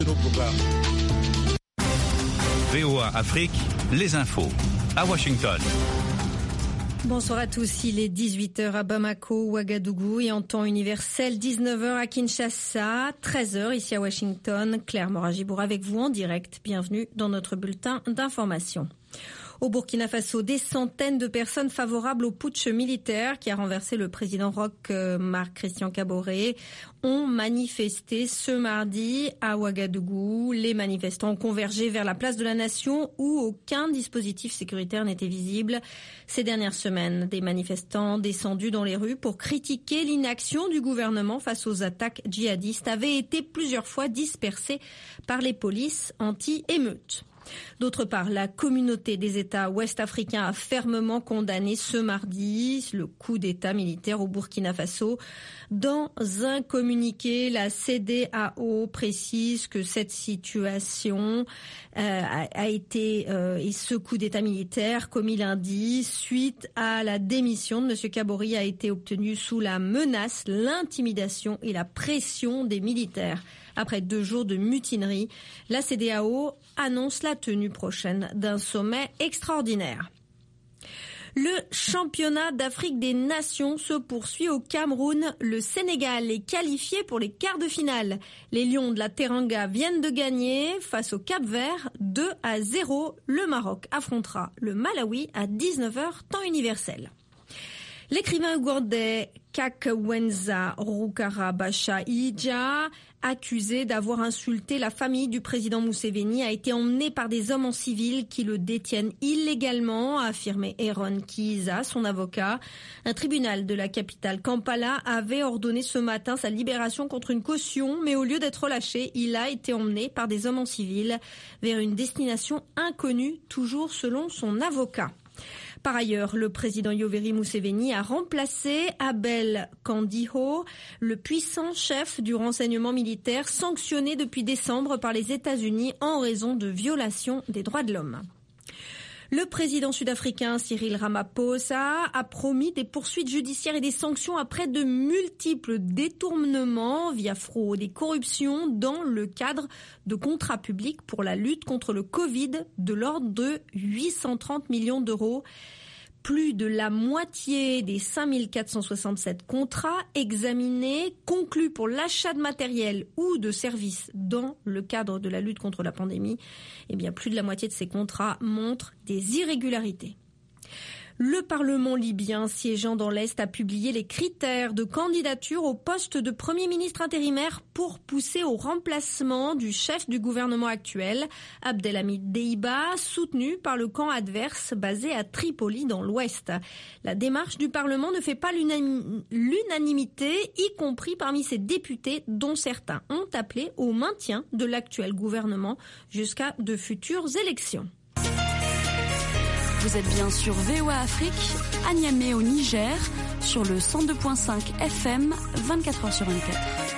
VOA Afrique, les infos à Washington. Bonsoir à tous, il est 18h à Bamako, Ouagadougou et en temps universel 19h à Kinshasa, 13h ici à Washington. Claire Moragibour avec vous en direct. Bienvenue dans notre bulletin d'information. Au Burkina Faso, des centaines de personnes favorables au putsch militaire qui a renversé le président Roch Marc Christian Kaboré ont manifesté ce mardi à Ouagadougou. Les manifestants ont convergé vers la place de la Nation où aucun dispositif sécuritaire n'était visible. Ces dernières semaines, des manifestants descendus dans les rues pour critiquer l'inaction du gouvernement face aux attaques djihadistes avaient été plusieurs fois dispersés par les polices anti-émeutes. D'autre part, la communauté des États ouest-africains a fermement condamné ce mardi le coup d'État militaire au Burkina Faso. Dans un communiqué, la CEDEAO précise que cette situation a été et ce coup d'État militaire commis lundi suite à la démission de M. Kaboré a été obtenu sous la menace, l'intimidation et la pression des militaires. Après 2 jours de mutinerie, la CEDEAO annonce la tenue prochaine d'un sommet extraordinaire. Le championnat d'Afrique des Nations se poursuit au Cameroun. Le Sénégal est qualifié pour les quarts de finale. Les Lions de la Teranga viennent de gagner face au Cap-Vert 2-0. Le Maroc affrontera le Malawi à 19h temps universel. L'écrivain ougandais Kakwenza Rukarabacha-Ija, accusé d'avoir insulté la famille du président Museveni, a été emmené par des hommes en civil qui le détiennent illégalement, a affirmé Aaron Kiiza, son avocat. Un tribunal de la capitale Kampala avait ordonné ce matin sa libération contre une caution, mais au lieu d'être relâché, il a été emmené par des hommes en civil vers une destination inconnue, toujours selon son avocat. Par ailleurs, le président Yoweri Museveni a remplacé Abel Kandiho, le puissant chef du renseignement militaire sanctionné depuis décembre par les États-Unis en raison de violations des droits de l'homme. Le président sud-africain Cyril Ramaphosa a promis des poursuites judiciaires et des sanctions après de multiples détournements via fraude et corruption dans le cadre de contrats publics pour la lutte contre le Covid de l'ordre de 830 millions d'euros. Plus de la moitié des 5467 contrats examinés, conclus pour l'achat de matériel ou de services dans le cadre de la lutte contre la pandémie, eh bien plus de la moitié de ces contrats montrent des irrégularités. Le Parlement libyen siégeant dans l'Est a publié les critères de candidature au poste de Premier ministre intérimaire pour pousser au remplacement du chef du gouvernement actuel, Abdelhamid Deiba, soutenu par le camp adverse basé à Tripoli dans l'Ouest. La démarche du Parlement ne fait pas l'unanimité, y compris parmi ses députés dont certains ont appelé au maintien de l'actuel gouvernement jusqu'à de futures élections. Vous êtes bien sur VOA Afrique, à Niamey au Niger, sur le 102.5 FM, 24h sur 24.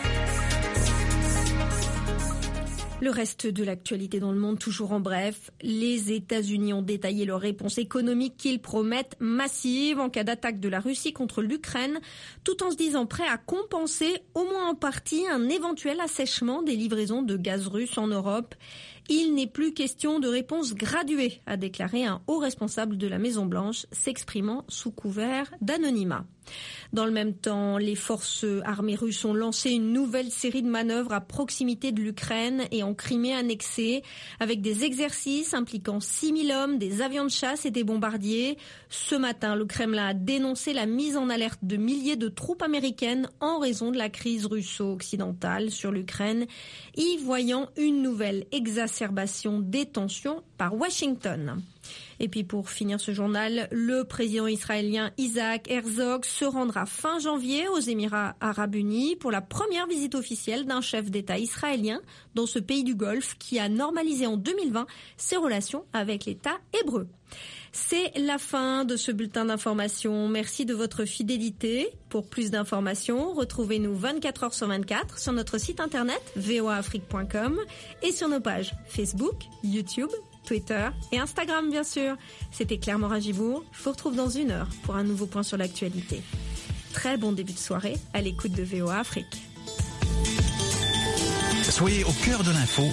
Le reste de l'actualité dans le monde, toujours en bref. Les États-Unis ont détaillé leur réponse économique qu'ils promettent massive en cas d'attaque de la Russie contre l'Ukraine, tout en se disant prêts à compenser, au moins en partie, un éventuel assèchement des livraisons de gaz russe en Europe. Il n'est plus question de réponse graduée, a déclaré un haut responsable de la Maison-Blanche, s'exprimant sous couvert d'anonymat. Dans le même temps, les forces armées russes ont lancé une nouvelle série de manœuvres à proximité de l'Ukraine et en Crimée annexée, avec des exercices impliquant 6000 hommes, des avions de chasse et des bombardiers. Ce matin, le Kremlin a dénoncé la mise en alerte de milliers de troupes américaines en raison de la crise russo-occidentale sur l'Ukraine, y voyant une nouvelle exacerbation des tensions par Washington. Et puis pour finir ce journal, le président israélien Isaac Herzog se rendra fin janvier aux Émirats Arabes Unis pour la première visite officielle d'un chef d'État israélien dans ce pays du Golfe qui a normalisé en 2020 ses relations avec l'État hébreu. C'est la fin de ce bulletin d'information. Merci de votre fidélité. Pour plus d'informations, retrouvez-nous 24 heures sur 24 sur notre site internet voaafrique.com et sur nos pages Facebook, YouTube, Twitter et Instagram bien sûr. C'était Claire Moragibour. Je vous retrouve dans 1 heure pour un nouveau point sur l'actualité. Très bon début de soirée à l'écoute de VOA Afrique. Soyez au cœur de l'info